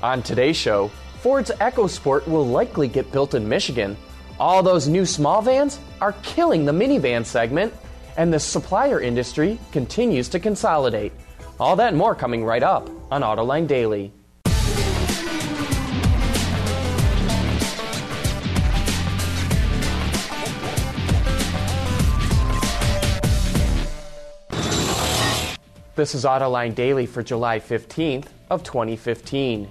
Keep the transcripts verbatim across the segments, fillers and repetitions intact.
On today's show, Ford's EcoSport will likely get built in Michigan. All those new small vans are killing the minivan segment, and the supplier industry continues to consolidate. All that and more coming right up on Autoline Daily. This is Autoline Daily for July fifteenth of twenty fifteen.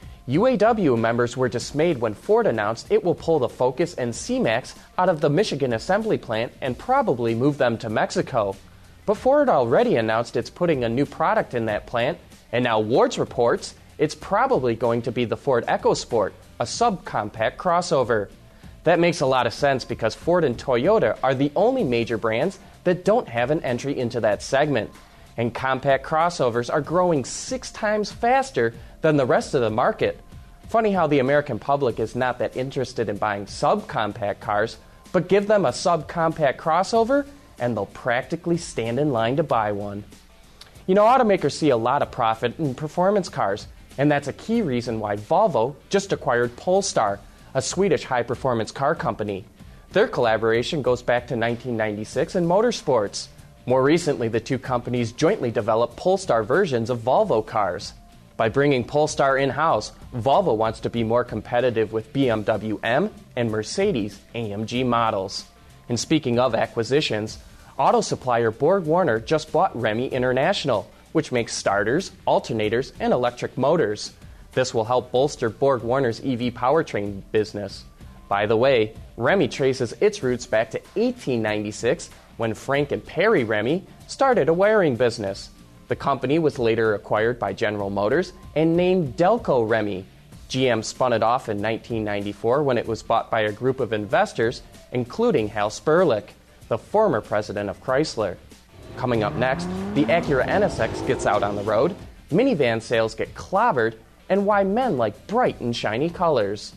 U A W members were dismayed when Ford announced it will pull the Focus and C-Max out of the Michigan assembly plant and probably move them to Mexico. But Ford already announced it's putting a new product in that plant, and now Wards reports it's probably going to be the Ford EcoSport, a subcompact crossover. That makes a lot of sense because Ford and Toyota are the only major brands that don't have an entry into that segment. And compact crossovers are growing six times faster than the rest of the market. Funny how the American public is not that interested in buying subcompact cars, but give them a subcompact crossover and they'll practically stand in line to buy one. You know, automakers see a lot of profit in performance cars, and that's a key reason why Volvo just acquired Polestar, a Swedish high-performance car company. Their collaboration goes back to nineteen ninety-six in motorsports. More recently, the two companies jointly developed Polestar versions of Volvo cars. By bringing Polestar in-house, Volvo wants to be more competitive with B M W M and Mercedes A M G models. And speaking of acquisitions, auto supplier BorgWarner just bought Remy International, which makes starters, alternators, and electric motors. This will help bolster BorgWarner's E V powertrain business. By the way, Remy traces its roots back to eighteen ninety-six when Frank and Perry Remy started a wiring business. The company was later acquired by General Motors and named Delco Remy. G M spun it off in nineteen ninety-four when it was bought by a group of investors, including Hal Sperlich, the former president of Chrysler. Coming up next, the Acura N S X gets out on the road, minivan sales get clobbered, and why men like bright and shiny colors.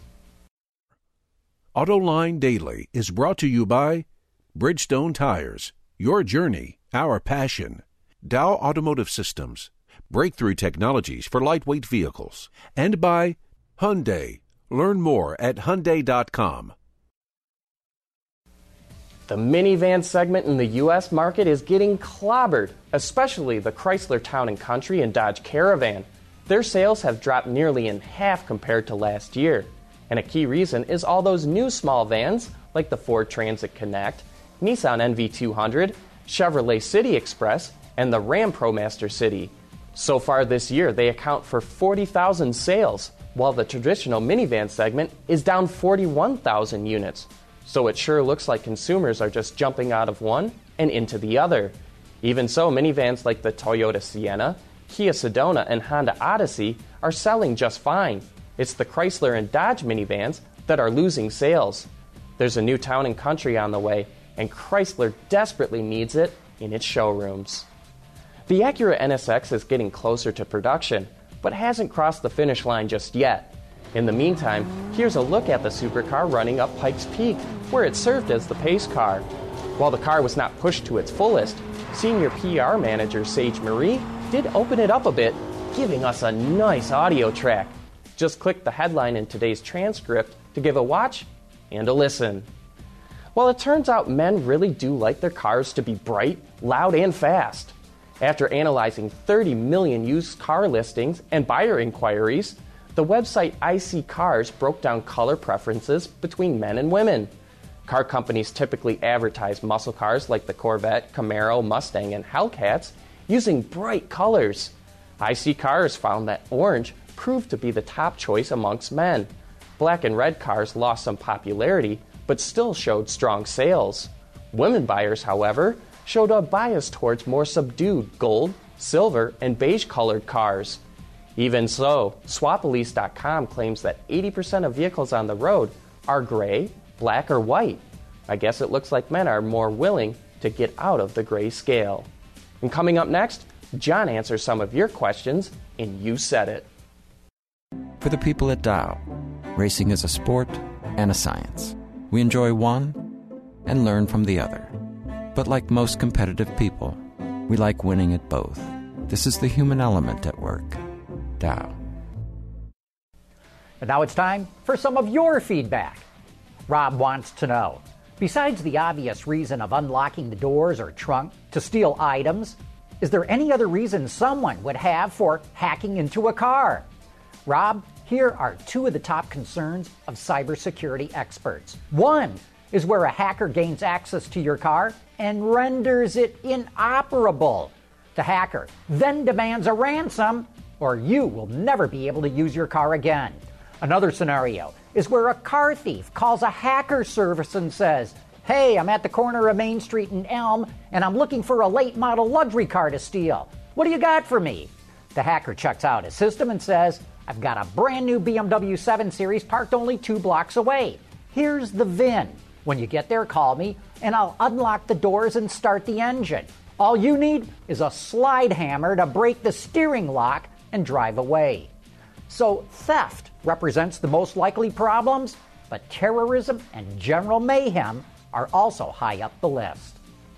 Autoline Daily is brought to you by Bridgestone Tires, your journey, our passion. Dow Automotive Systems, breakthrough technologies for lightweight vehicles. And by Hyundai. Learn more at Hyundai dot com. The minivan segment in the U S market is getting clobbered, especially the Chrysler Town and Country and Dodge Caravan. Their sales have dropped nearly in half compared to last year. And a key reason is all those new small vans like the Ford Transit Connect, Nissan N V two hundred, Chevrolet City Express, and the Ram ProMaster City. So far this year, they account for forty thousand sales, while the traditional minivan segment is down forty-one thousand units. So it sure looks like consumers are just jumping out of one and into the other. Even so, minivans like the Toyota Sienna, Kia Sedona, and Honda Odyssey are selling just fine. It's the Chrysler and Dodge minivans that are losing sales. There's a new Town and Country on the way, and Chrysler desperately needs it in its showrooms. The Acura N S X is getting closer to production, but hasn't crossed the finish line just yet. In the meantime, here's a look at the supercar running up Pikes Peak, where it served as the pace car. While the car was not pushed to its fullest, senior P R manager Sage Marie did open it up a bit, giving us a nice audio track. Just click the headline in today's transcript to give a watch and a listen. Well, it turns out men really do like their cars to be bright, loud, and fast. After analyzing thirty million used car listings and buyer inquiries, the website I See Cars broke down color preferences between men and women. Car companies typically advertise muscle cars like the Corvette, Camaro, Mustang, and Hellcats using bright colors. I See Cars found that orange proved to be the top choice amongst men. Black and red cars lost some popularity, but still showed strong sales. Women buyers, however, showed a bias towards more subdued gold, silver, and beige-colored cars. Even so, Swapolice dot com claims that eighty percent of vehicles on the road are gray, black, or white. I guess it looks like men are more willing to get out of the gray scale. And coming up next, John answers some of your questions in You Said It. For the people at Dow, racing is a sport and a science. We enjoy one and learn from the other. But like most competitive people, we like winning at both. This is the human element at work. Dow. But now it's time for some of your feedback. Rob wants to know, besides the obvious reason of unlocking the doors or trunk to steal items, is there any other reason someone would have for hacking into a car? Rob, here are two of the top concerns of cybersecurity experts. One is where a hacker gains access to your car and renders it inoperable. The hacker then demands a ransom, or you will never be able to use your car again. Another scenario is where a car thief calls a hacker service and says, "Hey, I'm at the corner of Main Street and Elm, and I'm looking for a late model luxury car to steal. What do you got for me?" The hacker checks out his system and says, "I've got a brand new B M W seven Series parked only two blocks away. Here's the V I N. When you get there, call me, and I'll unlock the doors and start the engine. All you need is a slide hammer to break the steering lock and drive away." So theft represents the most likely problems, but terrorism and general mayhem are also high up the list.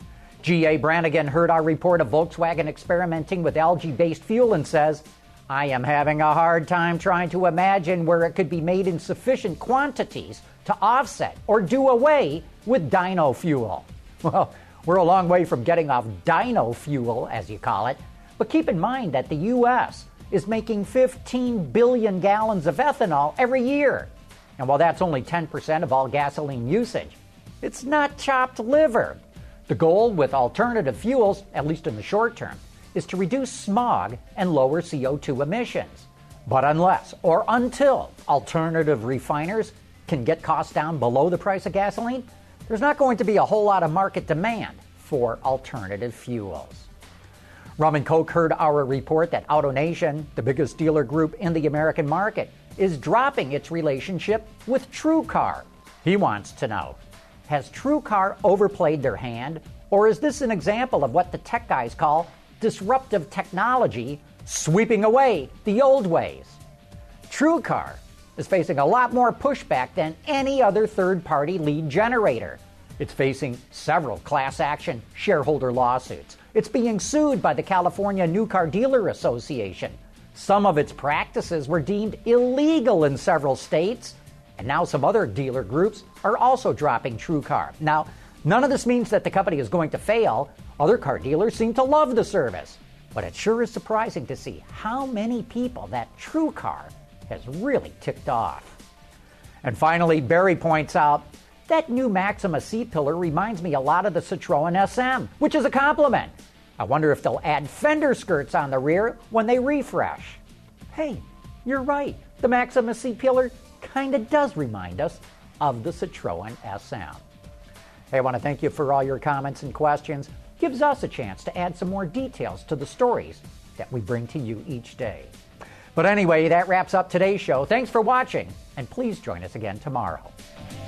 G A Brannigan heard our report of Volkswagen experimenting with algae-based fuel and says, "I am having a hard time trying to imagine where it could be made in sufficient quantities to offset or do away with dino fuel." Well, we're a long way from getting off dino fuel, as you call it, but keep in mind that the U S is making fifteen billion gallons of ethanol every year. And while that's only ten percent of all gasoline usage, it's not chopped liver. The goal with alternative fuels, at least in the short term, is to reduce smog and lower C O two emissions. But unless or until alternative refiners can get costs down below the price of gasoline, there's not going to be a whole lot of market demand for alternative fuels. Rum and Coke heard our report that AutoNation, the biggest dealer group in the American market, is dropping its relationship with TrueCar. He wants to know, has TrueCar overplayed their hand, or is this an example of what the tech guys call disruptive technology sweeping away the old ways? TrueCar is facing a lot more pushback than any other third-party lead generator. It's facing several class action shareholder lawsuits. It's being sued by the California New Car Dealer Association. Some of its practices were deemed illegal in several states, and now some other dealer groups are also dropping TrueCar. Now, none of this means that the company is going to fail. Other car dealers seem to love the service. But it sure is surprising to see how many people that TrueCar has really ticked off. And finally, Barry points out, that new Maxima C-pillar reminds me a lot of the Citroen S M, which is a compliment. I wonder if they'll add fender skirts on the rear when they refresh. Hey, you're right. The Maxima C-pillar kind of does remind us of the Citroen S M. Hey, I want to thank you for all your comments and questions. It gives us a chance to add some more details to the stories that we bring to you each day. But anyway, that wraps up today's show. Thanks for watching, and please join us again tomorrow.